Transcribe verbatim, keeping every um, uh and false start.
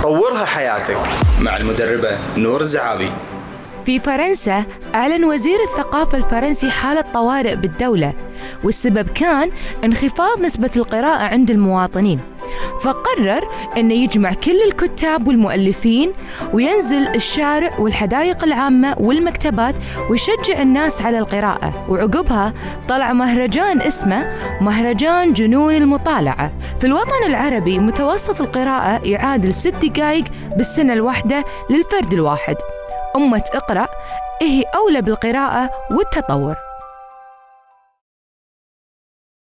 طورها حياتك مع المدربة نور الزعابي. في فرنسا أعلن وزير الثقافة الفرنسي حالة طوارئ بالدولة، والسبب كان انخفاض نسبة القراءة عند المواطنين، فقرر أنه يجمع كل الكتاب والمؤلفين وينزل الشارع والحدائق العامة والمكتبات ويشجع الناس على القراءة. وعقبها طلع مهرجان اسمه مهرجان جنون المطالعة. في الوطن العربي متوسط القراءة يعادل ست دقائق بالسنة الواحدة للفرد الواحد. أمة اقرأ هي أولى بالقراءة والتطور.